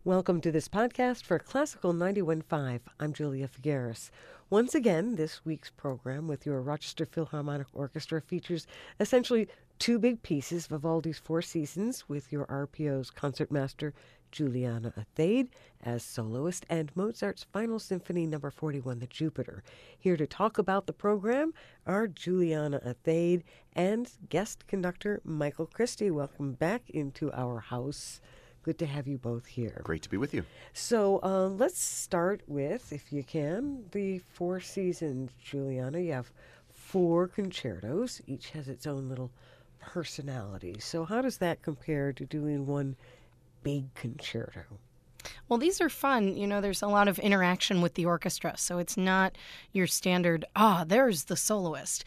Welcome to this podcast for Classical 91.5. I'm Julia Figueres. Once again, this week's program with your Rochester Philharmonic Orchestra features essentially two big pieces, Vivaldi's Four Seasons with your RPO's concertmaster Juliana Athayde as soloist, and Mozart's Final Symphony No. 41, the Jupiter. Here to talk about the program are Juliana Athayde and guest conductor Michael Christie. Welcome back into our house. Good to have you both here. Great to be with you. So let's start with, if you can, the Four Seasons, Juliana. You have four concertos. Each has its own little personality. So how does that compare to doing one big concerto? Well, these are fun. You know, there's a lot of interaction with the orchestra, so it's not your standard, there's the soloist.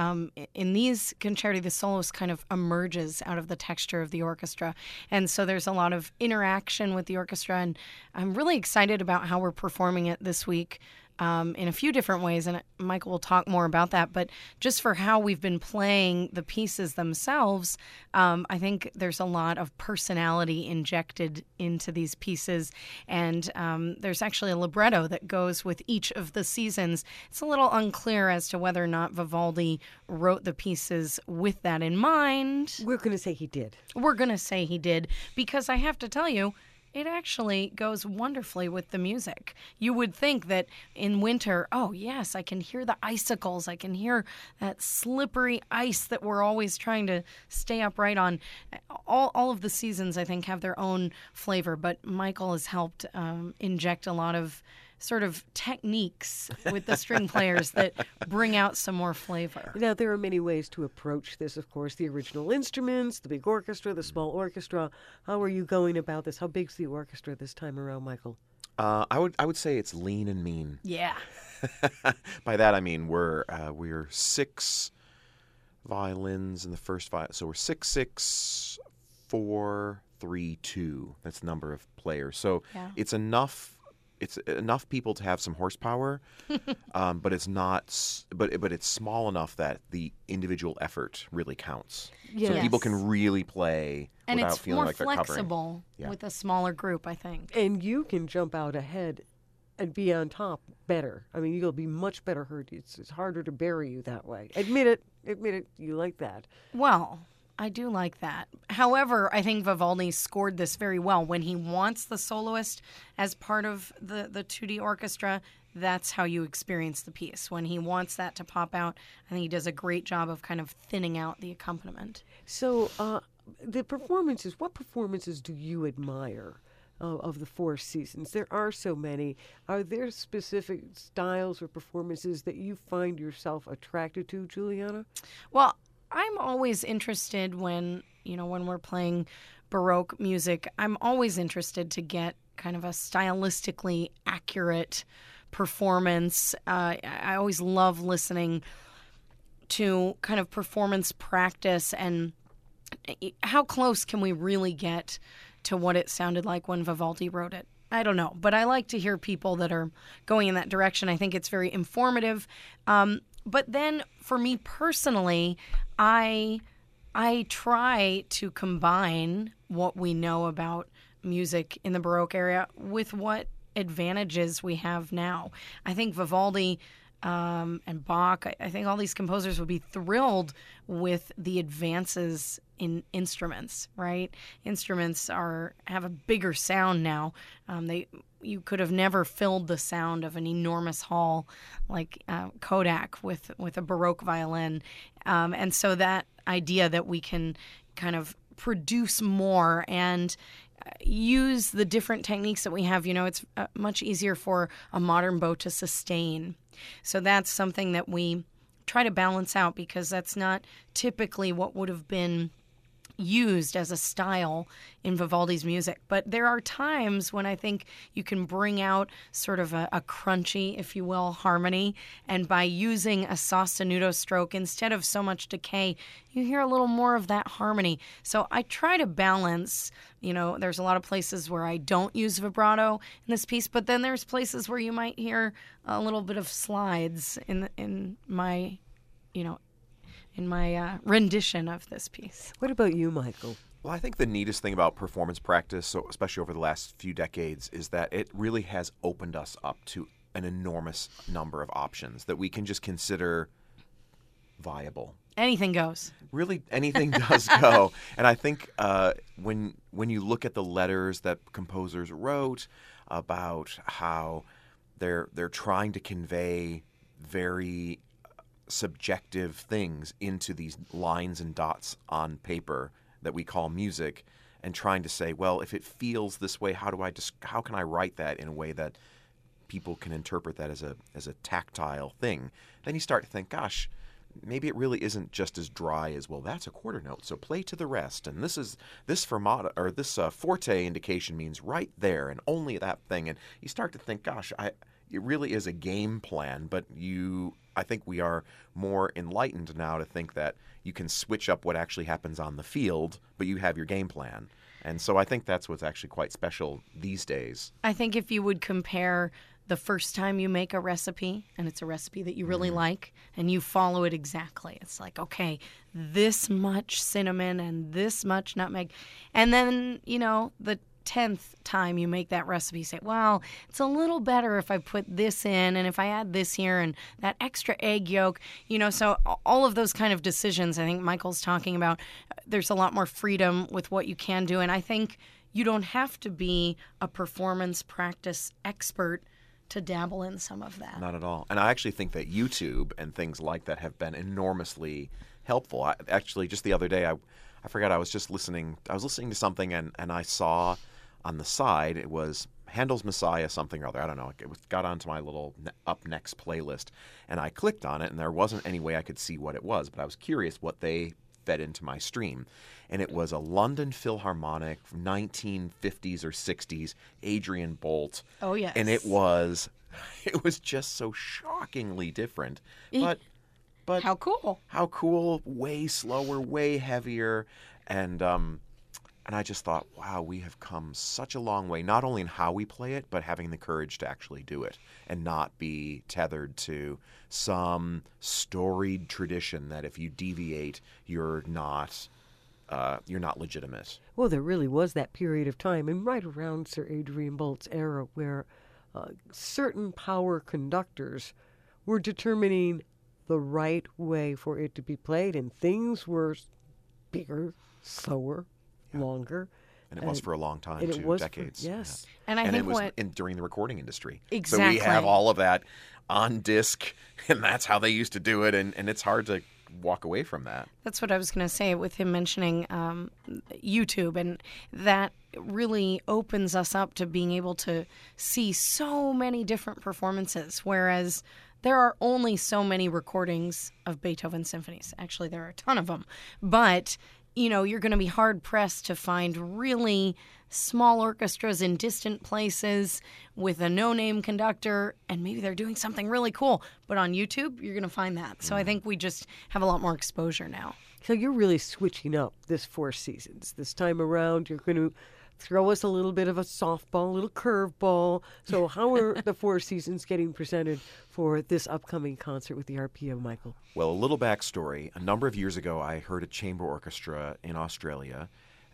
In these concerti, the soloist kind of emerges out of the texture of the orchestra, and so there's a lot of interaction with the orchestra, and I'm really excited about how we're performing it this week. In a few different ways, and Michael will talk more about that, but just for how we've been playing the pieces themselves, I think there's a lot of personality injected into these pieces, and there's actually a libretto that goes with each of the seasons. It's a little unclear as to whether or not Vivaldi wrote the pieces with that in mind. We're going to say he did. We're going to say he did, because I have to tell you, it actually goes wonderfully with the music. You would think that in winter, oh yes, I can hear the icicles. I can hear that slippery ice that we're always trying to stay upright on. All of the seasons, I think, have their own flavor, but Michael has helped inject a lot of sort of techniques with the string players that bring out some more flavor. Now, there are many ways to approach this, of course. The original instruments, the big orchestra, the small orchestra. How are you going about this? How big's the orchestra this time around, Michael? I would say it's lean and mean. Yeah. By that I mean we're 6 violins in the first violin, so we're 6, 6, 4, 3, 2. That's the number of players. So Yeah. it's enough. It's enough people to have some horsepower, but it's not. But it's small enough that the individual effort really counts. Yes. So people can really play And without it's feeling more like they're covering. flexible Yeah. with a smaller group, I think. And you can jump out ahead and be on top better. I mean, you'll be much better heard. It's harder to bury you that way. Admit it. You like that. Well, I do like that. However, I think Vivaldi scored this very well. When he wants the soloist as part of the 2D orchestra, that's how you experience the piece. When he wants that to pop out, I think he does a great job of kind of thinning out the accompaniment. So the performances, what performances do you admire of the Four Seasons? There are so many. Are there specific styles or performances that you find yourself attracted to, Juliana? Well, I'm always interested when we're playing Baroque music, I'm always interested to get kind of a stylistically accurate performance. I always love listening to kind of performance practice and how close can we really get to what it sounded like when Vivaldi wrote it. I don't know, but I like to hear people that are going in that direction. I think it's very informative. But then for me personally, I try to combine what we know about music in the Baroque area with what advantages we have now. I think Vivaldi and Bach, I think all these composers would be thrilled with the advances in instruments, right? Instruments have a bigger sound now. You could have never filled the sound of an enormous hall like Kodak with a Baroque violin. And so that idea that we can kind of produce more and use the different techniques that we have, it's much easier for a modern bow to sustain. So that's something that we try to balance out because that's not typically what would have been used as a style in Vivaldi's music. But there are times when I think you can bring out sort of a crunchy, if you will, harmony. And by using a sostenuto stroke, instead of so much decay, you hear a little more of that harmony. So I try to balance, there's a lot of places where I don't use vibrato in this piece, but then there's places where you might hear a little bit of slides in my rendition of this piece. What about you, Michael? Well, I think the neatest thing about performance practice, so especially over the last few decades, is that it really has opened us up to an enormous number of options that we can just consider viable. Anything goes. Really, anything does go. And I think when you look at the letters that composers wrote about how they're trying to convey very subjective things into these lines and dots on paper that we call music, and trying to say, well, if it feels this way, how can I write that in a way that people can interpret that as a tactile thing? Then you start to think, gosh, maybe it really isn't just as dry as, well, that's a quarter note, so play to the rest, and this fermata or this forte indication means right there and only that thing. And you start to think, gosh, it really is a game plan, but I think we are more enlightened now to think that you can switch up what actually happens on the field, but you have your game plan. And so I think that's what's actually quite special these days. I think if you would compare the first time you make a recipe, and it's a recipe that you really like, and you follow it exactly. It's like, okay, this much cinnamon and this much nutmeg. And then, the 10th time you make that recipe, say, well, it's a little better if I put this in and if I add this here and that extra egg yolk, so all of those kind of decisions, I think Michael's talking about, there's a lot more freedom with what you can do. And I think you don't have to be a performance practice expert to dabble in some of that. Not at all. And I actually think that YouTube and things like that have been enormously helpful. Actually, just the other day, I forgot, I was listening to something and I saw on the side, it was Handel's Messiah something or other. I don't know. It got onto my little up next playlist, and I clicked on it, and there wasn't any way I could see what it was, but I was curious what they fed into my stream. And it was a London Philharmonic from 1950s or 60s, Adrian Bolt. Oh, yes. And it was just so shockingly different. But how cool. How cool, way slower, way heavier. And I just thought, wow, we have come such a long way, not only in how we play it, but having the courage to actually do it and not be tethered to some storied tradition that if you deviate, you're not legitimate. Well, there really was that period of time, and right around Sir Adrian Bolt's era, where certain power conductors were determining the right way for it to be played, and things were bigger, slower, longer. And it was for a long time, and too, it was decades. Yes. And I and think it was during the recording industry. Exactly. So we have all of that on disc, and that's how they used to do it, and it's hard to walk away from that. That's what I was going to say with him mentioning YouTube, and that really opens us up to being able to see so many different performances, whereas there are only so many recordings of Beethoven symphonies. Actually, there are a ton of them. But you're going to be hard-pressed to find really small orchestras in distant places with a no-name conductor, and maybe they're doing something really cool. But on YouTube, you're going to find that. So I think we just have a lot more exposure now. So you're really switching up this Four Seasons. This time around, you're going to throw us a little bit of a softball, a little curveball. So how are the Four Seasons getting presented for this upcoming concert with the RPO, Michael? Well, a little backstory. A number of years ago, I heard a chamber orchestra in Australia,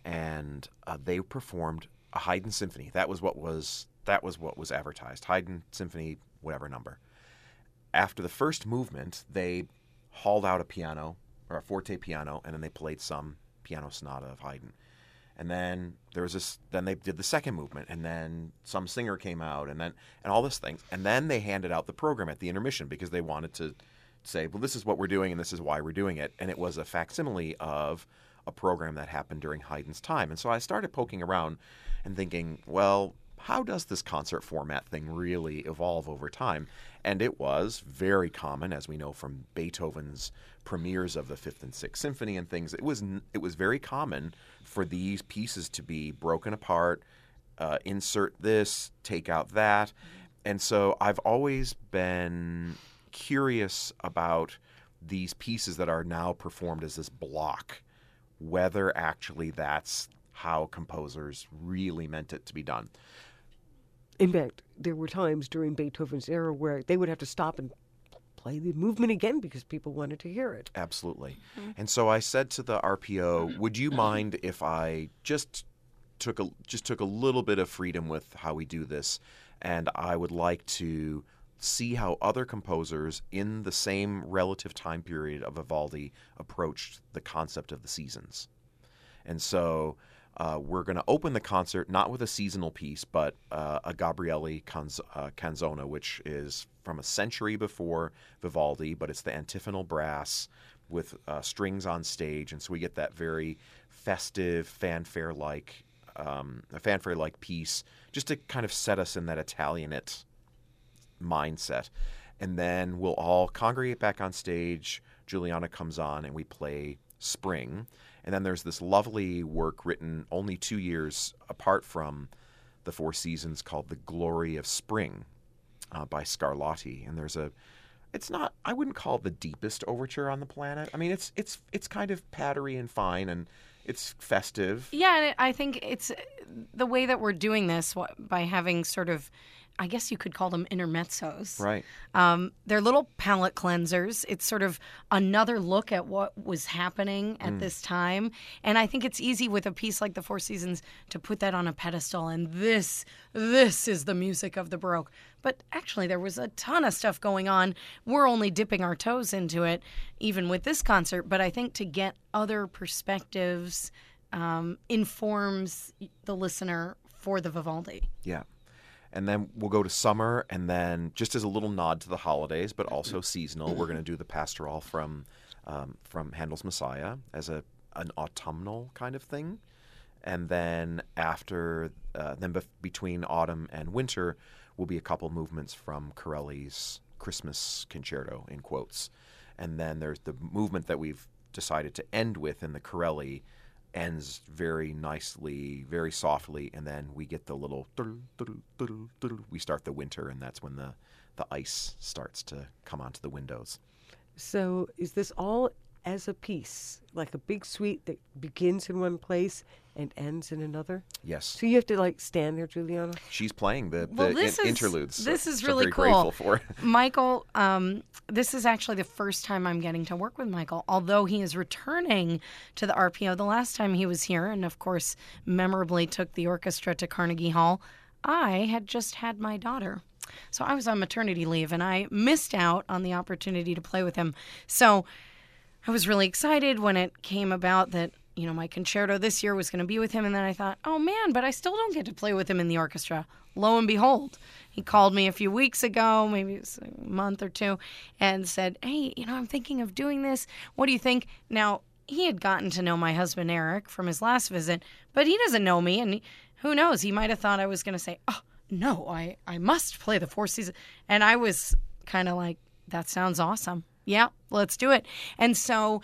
and they performed a Haydn symphony. That was what was advertised. Haydn symphony, whatever number. After the first movement, they hauled out a piano, or a forte piano, and then they played some piano sonata of Haydn. And then then they did the second movement, and then some singer came out, and all this thing. And then they handed out the program at the intermission because they wanted to say, well, this is what we're doing, and this is why we're doing it. And it was a facsimile of a program that happened during Haydn's time. And so I started poking around and thinking, well, how does this concert format thing really evolve over time? And it was very common, as we know from Beethoven's premieres of the Fifth and Sixth Symphony and things. It was very common for these pieces to be broken apart, insert this, take out that. And so I've always been curious about these pieces that are now performed as this block, whether actually that's how composers really meant it to be done. In fact, there were times during Beethoven's era where they would have to stop and play the movement again because people wanted to hear it. Absolutely. And so I said to the RPO, would you mind if I just took a little bit of freedom with how we do this, and I would like to see how other composers in the same relative time period of Vivaldi approached the concept of the seasons. And so we're going to open the concert not with a seasonal piece, but a Gabriele Canzona, which is from a century before Vivaldi, but it's the antiphonal brass with strings on stage, and so we get that very festive, fanfare-like piece, just to kind of set us in that Italianate mindset. And then we'll all congregate back on stage. Juliana comes on, and we play Spring. And then there's this lovely work written only 2 years apart from the Four Seasons called The Glory of Spring by Scarlatti. And I wouldn't call it the deepest overture on the planet. I mean, it's kind of pattery and fine, and it's festive. Yeah, and I think it's the way that we're doing this by having sort of, I guess you could call them intermezzos. Right. They're little palate cleansers. It's sort of another look at what was happening at this time. And I think it's easy with a piece like the Four Seasons to put that on a pedestal. And this is the music of the Baroque. But actually, there was a ton of stuff going on. We're only dipping our toes into it, even with this concert. But I think to get other perspectives informs the listener for the Vivaldi. Yeah. And then we'll go to summer, and then just as a little nod to the holidays, but also seasonal, we're going to do the Pastoral from Handel's Messiah as an autumnal kind of thing. And then between autumn and winter will be a couple movements from Corelli's Christmas Concerto, in quotes. And then there's the movement that we've decided to end with in the Corelli, ends very nicely, very softly, and then we get the little we start the winter, and that's when the ice starts to come onto the windows. So is this all as a piece, like a big suite that begins in one place and ends in another? Yes. So you have to stand there, Juliana? She's playing the interludes. This is so really very cool. Grateful for. Michael, this is actually the first time I'm getting to work with Michael, although he is returning to the RPO. The last time he was here, and of course, memorably took the orchestra to Carnegie Hall, I had just had my daughter. So I was on maternity leave, and I missed out on the opportunity to play with him. So I was really excited when it came about that, my concerto this year was going to be with him. And then I thought, oh man, but I still don't get to play with him in the orchestra. Lo and behold, he called me a few weeks ago, maybe it was a month or two, and said, hey, I'm thinking of doing this. What do you think? Now, he had gotten to know my husband, Eric, from his last visit, but he doesn't know me. And who knows? He might have thought I was going to say, oh, no, I must play the Four Seasons. And I was kind of like, that sounds awesome. Yeah, let's do it. And so,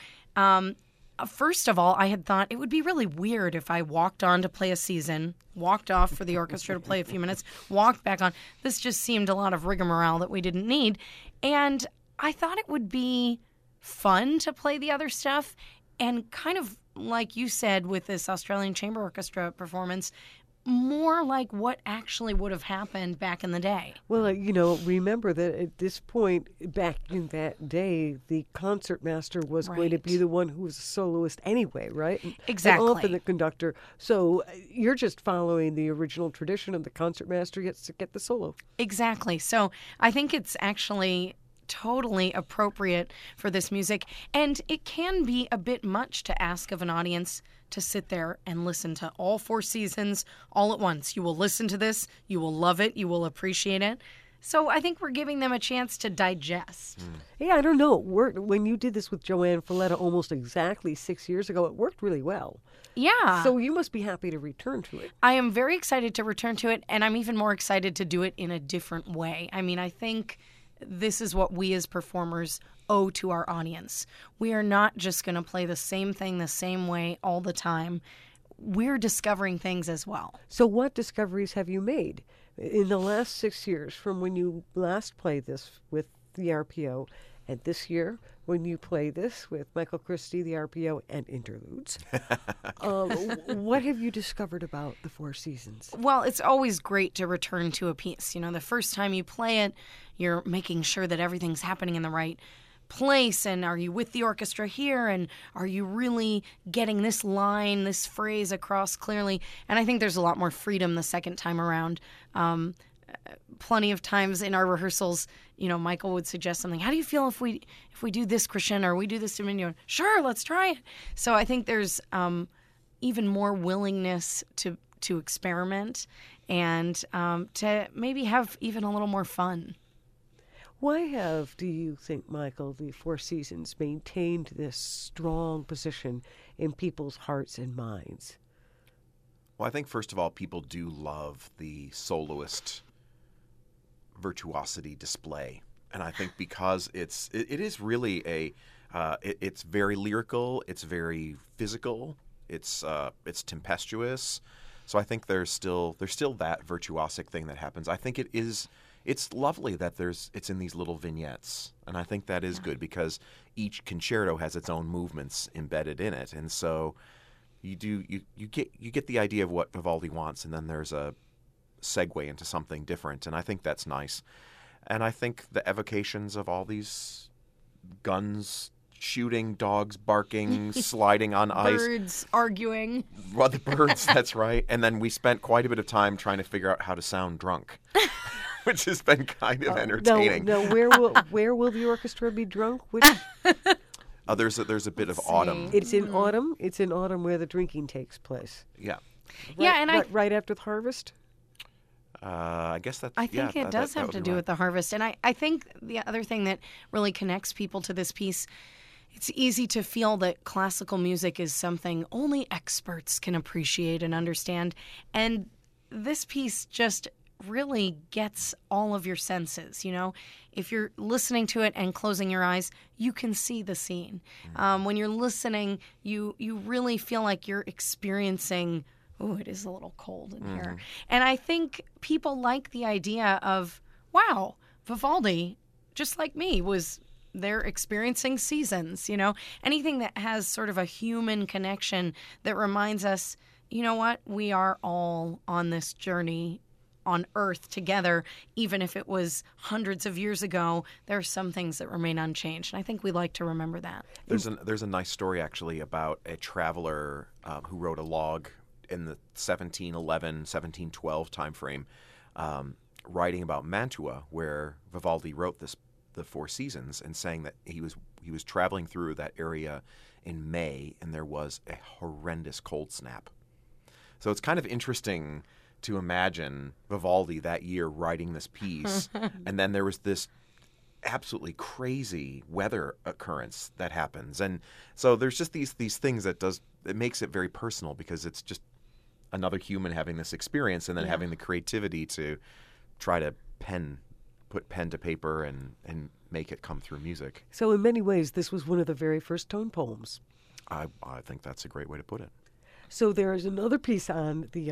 first of all, I had thought it would be really weird if I walked on to play a season, walked off for the orchestra to play a few minutes, walked back on. This just seemed a lot of rigmarole that we didn't need. And I thought it would be fun to play the other stuff. And kind of like you said with this Australian Chamber Orchestra performance, more like what actually would have happened back in the day. Well, remember that at this point, back in that day, the concertmaster was going to be the one who was a soloist anyway, right? Exactly. And often the conductor. So you're just following the original tradition, and the concertmaster gets to get the solo. Exactly. So I think it's actually totally appropriate for this music. And it can be a bit much to ask of an audience to sit there and listen to all Four Seasons all at once. You will listen to this, you will love it, you will appreciate it. So I think we're giving them a chance to digest. Yeah, I don't know. When you did this with Joanne Falletta almost exactly 6 years ago, it worked really well. Yeah. So you must be happy to return to it. I am very excited to return to it, and I'm even more excited to do it in a different way. I mean, I think this is what we as performers owe to our audience. We are not just going to play the same thing the same way all the time. We're discovering things as well. So what discoveries have you made in the last 6 years from when you last played this with the RPO And this year, when you play this with Michael Christie, the RPO, and interludes, what have you discovered about the Four Seasons? Well, it's always great to return to a piece. You know, the first time you play it, you're making sure that everything's happening in the right place, and are you with the orchestra here, and are you really getting this line, this phrase across clearly? And I think there's a lot more freedom the second time around. Plenty of times in our rehearsals, you know, Michael would suggest something. How do you feel if we do this crescendo or we do this diminuendo? Sure, let's try it. So I think there's even more willingness to experiment and to maybe have even a little more fun. Why do you think, Michael, the Four Seasons maintained this strong position in people's hearts and minds? Well, I think, first of all, people do love the soloist virtuosity display. And I think because it is really it's very lyrical, it's very physical, it's tempestuous. So I think there's still that virtuosic thing that happens. I think it's lovely that it's in these little vignettes. And I think that is good because each concerto has its own movements embedded in it. And so you get the idea of what Vivaldi wants, and then there's a segue into something different, and I think that's nice. And I think the evocations of all these guns shooting, dogs barking, sliding on ice, birds arguing. Well, the birds, that's right. And then we spent quite a bit of time trying to figure out how to sound drunk, which has been kind of entertaining. No, where will the orchestra be drunk? There's a bit of autumn. It's in autumn. It's in autumn where the drinking takes place. Yeah. Right after the harvest. I guess that's. I think it does have to do with the harvest, and I think the other thing that really connects people to this piece. It's easy to feel that classical music is something only experts can appreciate and understand, and this piece just really gets all of your senses. You know, if you're listening to it and closing your eyes, you can see the scene. When you're listening, you really feel like you're experiencing. Oh, it is a little cold in here. And I think people like the idea of, wow, Vivaldi, just like me, was there experiencing seasons, you know? Anything that has sort of a human connection that reminds us, you know what, we are all on this journey on Earth together, even if it was hundreds of years ago, there are some things that remain unchanged. And I think we like to remember that. There's a nice story, actually, about a traveler who wrote a log in the 1711, 1712 timeframe, writing about Mantua, where Vivaldi wrote the Four Seasons, and saying that he was traveling through that area in May, and there was a horrendous cold snap. So it's kind of interesting to imagine Vivaldi that year writing this piece, and then there was this absolutely crazy weather occurrence that happens, and so there's just these things that it makes it very personal because it's just another human having this experience and then having the creativity to try to put pen to paper and make it come through music. So in many ways, this was one of the very first tone poems. I think that's a great way to put it. So there is another piece on the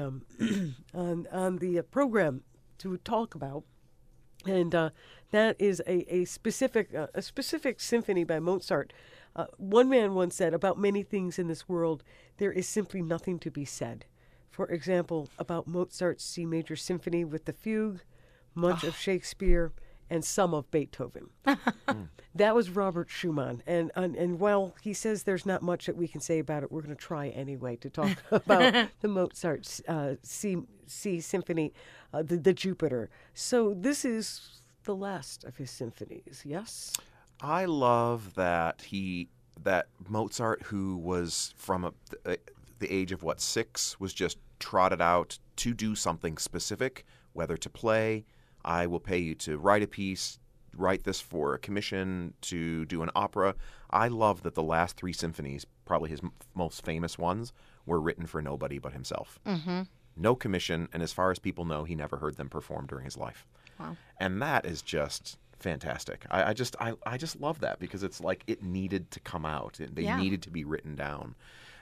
on the program to talk about, and that is a specific symphony by Mozart. One man once said, about many things in this world, there is simply nothing to be said. For example, about Mozart's C major symphony with the fugue, much of Shakespeare, and some of Beethoven. That was Robert Schumann. And while he says there's not much that we can say about it, we're going to try anyway to talk about the Mozart C symphony, the Jupiter. So this is the last of his symphonies, yes? I love that Mozart, who was from the age of 6, was just trotted out to do something specific, whether to play. I will pay you to write a piece, write this for a commission, to do an opera. I love that the last 3 symphonies, probably his most famous ones, were written for nobody but himself. Mm-hmm. No commission, and as far as people know, he never heard them perform during his life. Wow. And that is just fantastic. I just love that because it's like it needed to come out. They needed to be written down.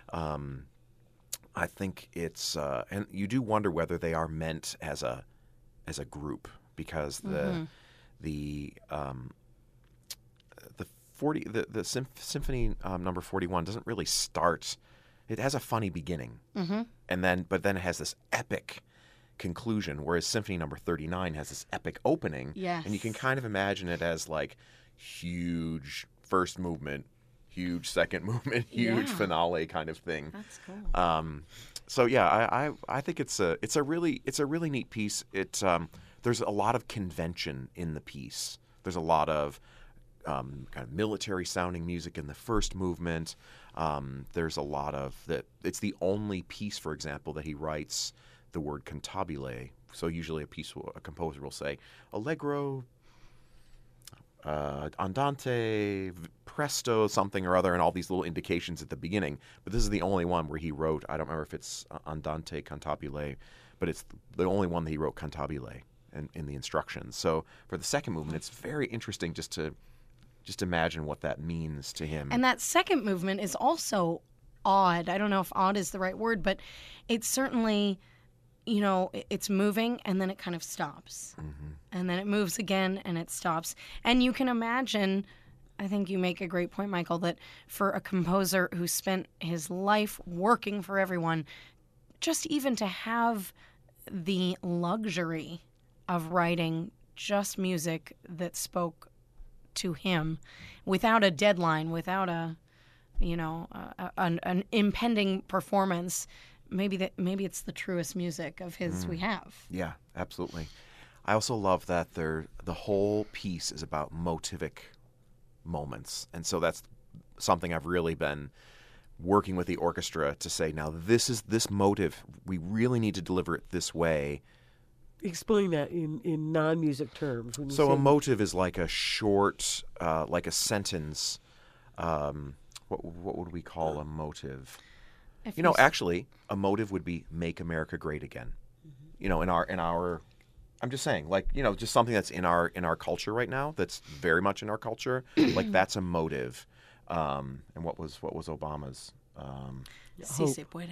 I think it's and you do wonder whether they are meant as a symphony number 41 doesn't really start. It has a funny beginning, but then it has this epic conclusion, whereas Symphony Number 39 has this epic opening. Yes. And you can kind of imagine it as like huge first movement, huge second movement, huge finale kind of thing. That's cool. So yeah, I think it's a really neat piece. There's a lot of convention in the piece. There's a lot of kind of military sounding music in the first movement. There's a lot of that. It's the only piece, for example, that he writes the word cantabile. So usually a composer will say allegro, andante, presto, something or other, and all these little indications at the beginning. But this is the only one where he wrote, I don't remember if it's andante cantabile, but it's the only one that he wrote cantabile in the instructions. So for the second movement, it's very interesting just to imagine what that means to him. And that second movement is also odd. I don't know if odd is the right word, but it's certainly, it's moving and then it kind of stops. And then it moves again and it stops. And you can imagine, I think you make a great point, Michael, that for a composer who spent his life working for everyone, just even to have the luxury of writing just music that spoke to him without a deadline, without an impending performance, maybe it's the truest music of his we have. Yeah, absolutely. I also love that the whole piece is about motivic moments, and so that's something I've really been working with the orchestra to say, now this motive, we really need to deliver it this way. Explain that in non-music terms. When you So say a motive is like a short, like a sentence. What would we call a motive? Actually, a motive would be "Make America Great Again." In our, I'm just saying, just something that's in our culture right now. That's very much in our culture. Like that's a motive. And what was Obama's? Si se puede.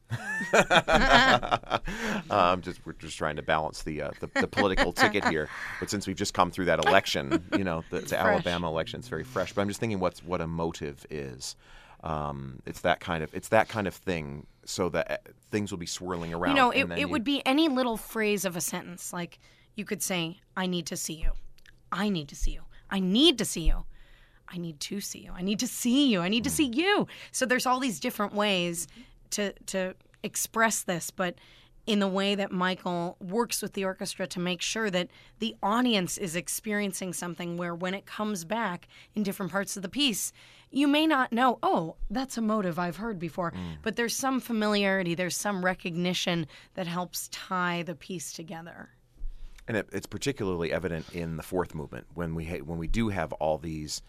We're just trying to balance the political ticket here. But since we've just come through that election, the Alabama election, it's very fresh. But I'm just thinking what a motive is. It's that kind of thing, so that things will be swirling around. It would be any little phrase of a sentence. Like you could say, "I need to see you. I need to see you. I need to see you. I need to see you. I need to see you. I need to see you." So there's all these different ways to express this, but in the way that Michael works with the orchestra to make sure that the audience is experiencing something where when it comes back in different parts of the piece, you may not know, oh, that's a motive I've heard before, but there's some familiarity, there's some recognition that helps tie the piece together. And it's particularly evident in the fourth movement when we do have all these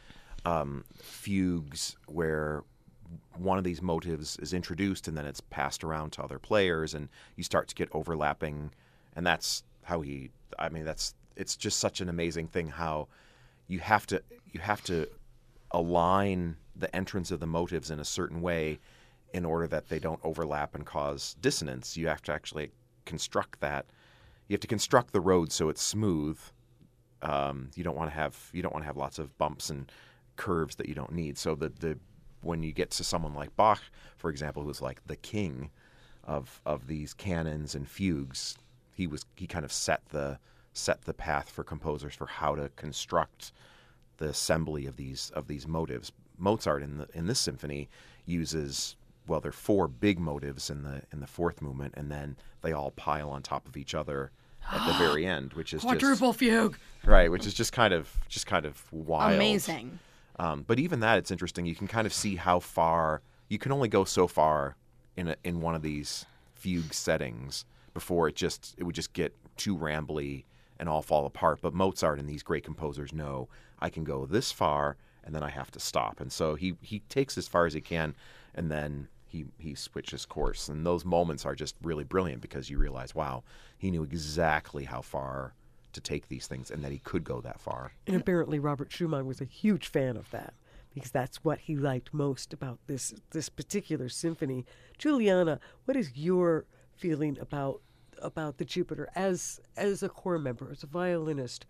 fugues where one of these motives is introduced and then it's passed around to other players and you start to get overlapping, and that's how it's just such an amazing thing how you have to align the entrance of the motives in a certain way in order that they don't overlap and cause dissonance. You have to actually construct that. You have to construct the road so it's smooth. You don't want to have lots of bumps and curves that you don't need. So when you get to someone like Bach, for example, who's like the king of these canons and fugues, he kind of set the path for composers for how to construct the assembly of these motives. Mozart in this symphony uses, well, there are four big motives in the fourth movement, and then they all pile on top of each other at the very end, which is quadruple fugue, right? Which is just kind of wild, amazing. But even that, it's interesting. You can kind of see how far you can only go so far in one of these fugue settings before it would just get too rambly and all fall apart. But Mozart and these great composers know I can go this far and then I have to stop. And so he takes as far as he can, and then he switches course. And those moments are just really brilliant because you realize, wow, he knew exactly how far to take these things and that he could go that far. And apparently Robert Schumann was a huge fan of that because that's what he liked most about this particular symphony. Juliana, what is your feeling about the Jupiter as a corps member, as a violinist?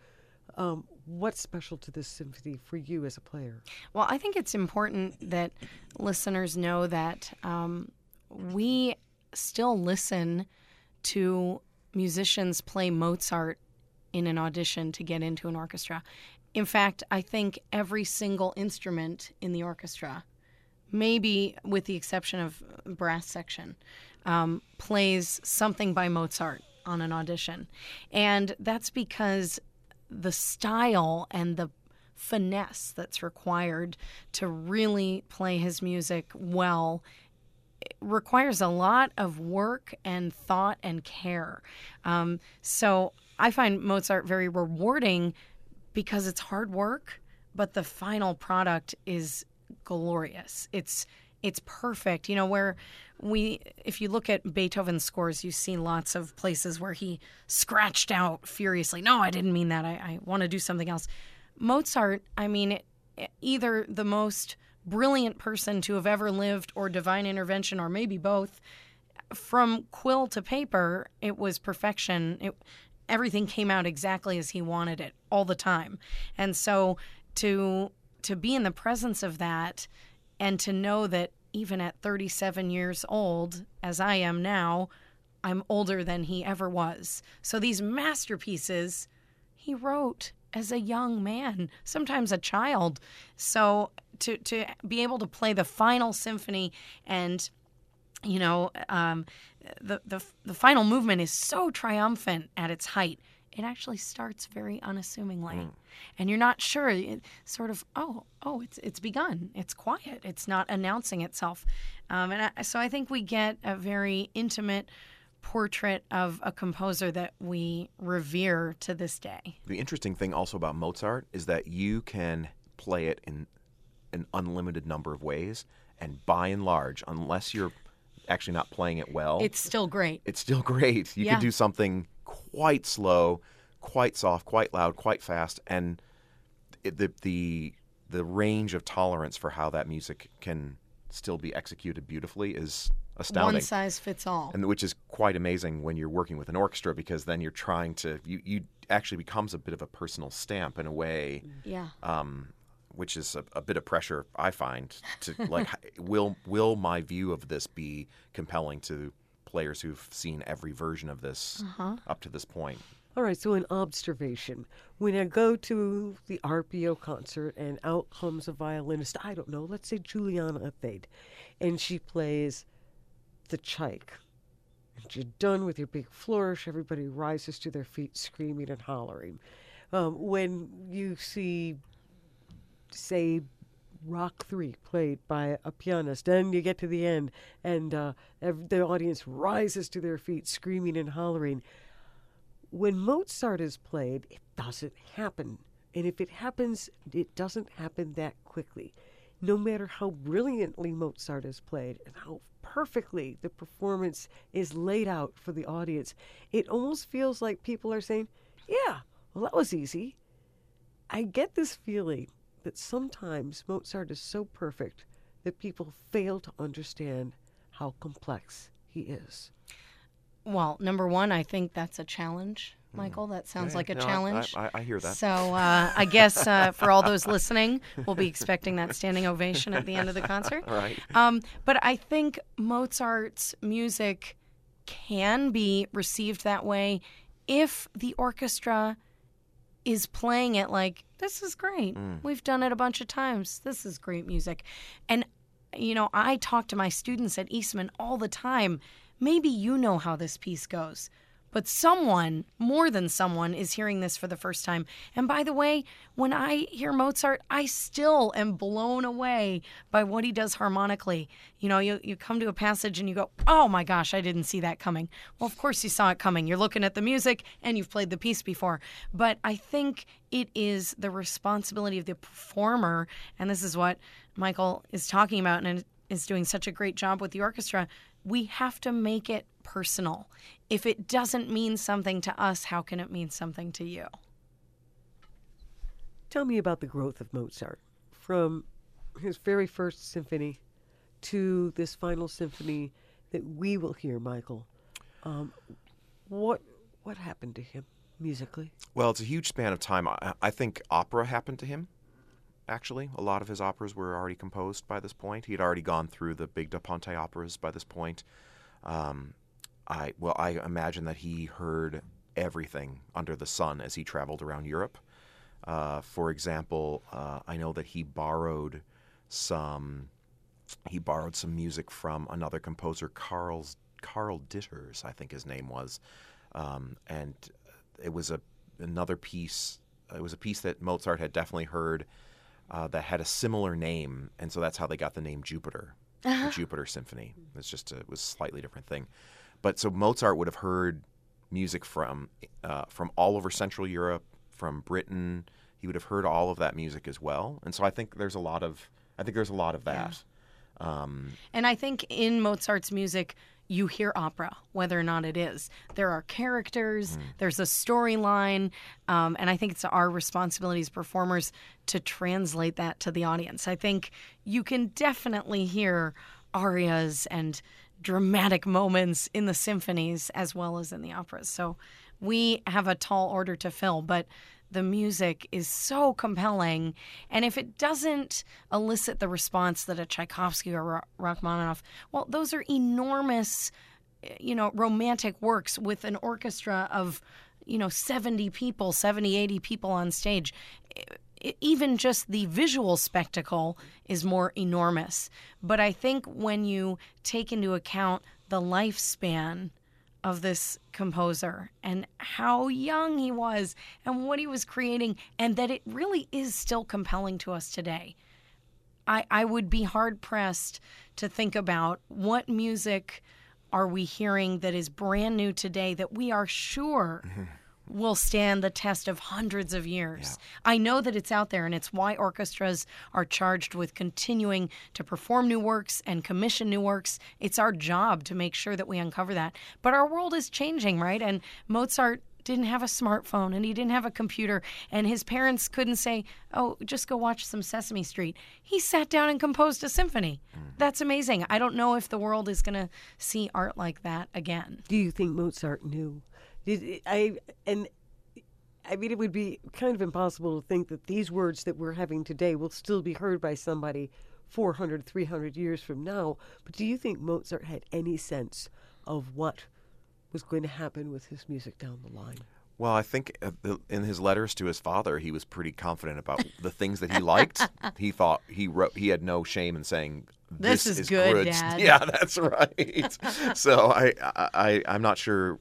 What's special to this symphony for you as a player? Well, I think it's important that listeners know that we still listen to musicians play Mozart in an audition to get into an orchestra. In fact, I think every single instrument in the orchestra, maybe with the exception of brass section, plays something by Mozart on an audition. And that's because the style and the finesse that's required to really play his music well requires a lot of work and thought and care. So I find Mozart very rewarding because it's hard work, but the final product is glorious. It's perfect. You know, if you look at Beethoven's scores, you see lots of places where he scratched out furiously. No, I didn't mean that. I want to do something else. Mozart, I mean, either the most brilliant person to have ever lived or divine intervention or maybe both, from quill to paper, it was perfection. Everything came out exactly as he wanted it all the time. And so to be in the presence of that and to know that even at 37 years old, as I am now, I'm older than he ever was. So these masterpieces he wrote as a young man, sometimes a child. So to be able to play the final symphony and the final movement is so triumphant at its height. It actually starts very unassumingly, and you're not sure. It's sort of it's begun. It's quiet. It's not announcing itself, so I think we get a very intimate portrait of a composer that we revere to this day. The interesting thing also about Mozart is that you can play it in an unlimited number of ways, and by and large, unless you're actually not playing it well, it's still great. It's still great. You can do something quite slow, quite soft, quite loud, quite fast, and the range of tolerance for how that music can still be executed beautifully is astounding. One size fits all. And which is quite amazing when you're working with an orchestra, because then you're trying to you actually becomes a bit of a personal stamp in a way. Yeah. Which is a bit of pressure, I find, to like, will my view of this be compelling to players who've seen every version of this up to this point? All right, so an observation. When I go to the RPO concert and out comes a violinist, I don't know, let's say Juliana Athade, and she plays the Tchaik. And you're done with your big flourish, everybody rises to their feet screaming and hollering. When you see, say, Rock 3 played by a pianist, then you get to the end and the audience rises to their feet screaming and hollering. When Mozart is played, it doesn't happen. And if it happens, it doesn't happen that quickly. No matter how brilliantly Mozart is played and how perfectly the performance is laid out for the audience, it almost feels like people are saying, yeah, well, that was easy. I get this feeling that sometimes Mozart is so perfect that people fail to understand how complex he is. Well, number one, I think that's a challenge, Michael. That sounds like a challenge. I hear that. So I guess for all those listening, we'll be expecting that standing ovation at the end of the concert. All right. But I think Mozart's music can be received that way if the orchestra is playing it like, this is great. We've done it a bunch of times. This is great music. And, I talk to my students at Eastman all the time. Maybe you know how this piece goes, but someone, more than someone, is hearing this for the first time. And by the way, when I hear Mozart, I still am blown away by what he does harmonically. You come to a passage and you go, oh my gosh, I didn't see that coming. Well, of course you saw it coming. You're looking at the music and you've played the piece before. But I think it is the responsibility of the performer, and this is what Michael is talking about and is doing such a great job with the orchestra. We have to make it personal. If it doesn't mean something to us, how can it mean something to you? Tell me about the growth of Mozart from his very first symphony to this final symphony that we will hear, Michael. What happened to him? musically? Well, it's a huge span of time. I think opera happened to him, actually. A lot of his operas were already composed by this point. He had already gone through the big Da Ponte operas by this point. I imagine that he heard everything under the sun as he traveled around Europe. For example, I know that he borrowed some music from another composer, Carl Ditters, I think his name was, and it was another piece. It was a piece that Mozart had definitely heard that had a similar name, and so that's how they got the name Jupiter, the Jupiter Symphony. It was a slightly different thing, but so Mozart would have heard music from all over Central Europe, from Britain. He would have heard all of that music as well, and so I think there's a lot of that. And I think in Mozart's music, you hear opera, whether or not it is. There are characters, there's a storyline, and I think it's our responsibility as performers to translate that to the audience. I think you can definitely hear arias and dramatic moments in the symphonies as well as in the operas. So we have a tall order to fill, but the music is so compelling. And if it doesn't elicit the response that a Tchaikovsky or Rachmaninoff, well, those are enormous, romantic works with an orchestra of, 70 people, 70, 80 people on stage. Even just the visual spectacle is more enormous. But I think when you take into account the lifespan of this composer and how young he was and what he was creating, and that it really is still compelling to us today, I would be hard-pressed to think about what music are we hearing that is brand new today that we are sure will stand the test of hundreds of years. Yeah. I know that it's out there, and it's why orchestras are charged with continuing to perform new works and commission new works. It's our job to make sure that we uncover that. But our world is changing, right? And Mozart didn't have a smartphone, and he didn't have a computer, and his parents couldn't say, oh, just go watch some Sesame Street. He sat down and composed a symphony. That's amazing. I don't know if the world is going to see art like that again. Do you think Mozart knew? It would be kind of impossible to think that these words that we're having today will still be heard by somebody 400, 300 years from now. But do you think Mozart had any sense of what was going to happen with his music down the line? Well, I think in his letters to his father, he was pretty confident about the things that he liked. He thought he had no shame in saying, This is good, Dad. Yeah, that's right. So I'm not sure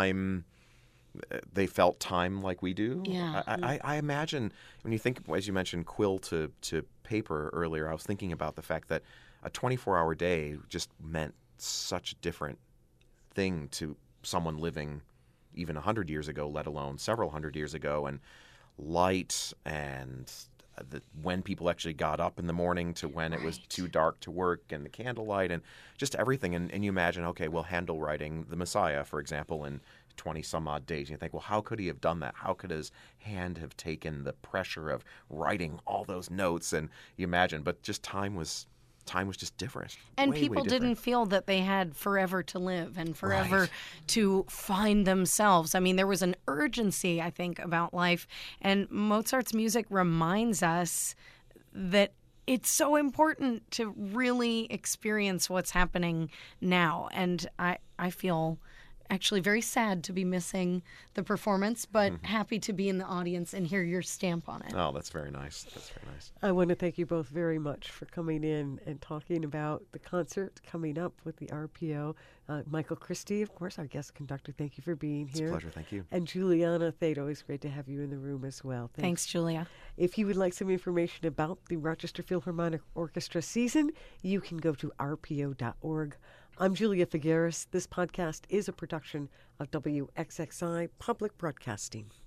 they felt time like we do. Yeah. I imagine when you think, as you mentioned, quill to paper earlier, I was thinking about the fact that a 24-hour day just meant such a different thing to someone living even 100 years ago, let alone several hundred years ago, and light and when people actually got up in the morning to when it was too dark to work, and the candlelight and just everything. And you imagine, okay, well, Handel writing The Messiah, for example, in 20-some-odd days. And you think, well, how could he have done that? How could his hand have taken the pressure of writing all those notes? And you imagine, but just time was just different. And way people different. didn't feel that they had forever to live and forever to find themselves. I mean, there was an urgency, I think, about life. And Mozart's music reminds us that it's so important to really experience what's happening now. And I feel actually very sad to be missing the performance, but happy to be in the audience and hear your stamp on it. Oh, that's very nice. That's very nice. I want to thank you both very much for coming in and talking about the concert coming up with the RPO. Michael Christie, of course, our guest conductor, thank you for being here. It's a pleasure. Thank you. And Juliana Thedo, it's great to have you in the room as well. Thanks, Julia. If you would like some information about the Rochester Philharmonic Orchestra season, you can go to rpo.org. I'm Julia Figueres. This podcast is a production of WXXI Public Broadcasting.